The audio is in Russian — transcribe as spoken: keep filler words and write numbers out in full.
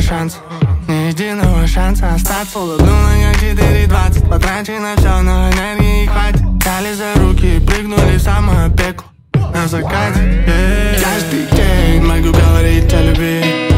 шанса, ни единого шанса остаться. Улыбнула я четыре двадцать, потрачено все, но энергии хватит. Взяли за руки и прыгнули в самое пекло на закате, yeah. Каждый день могу говорить о любви.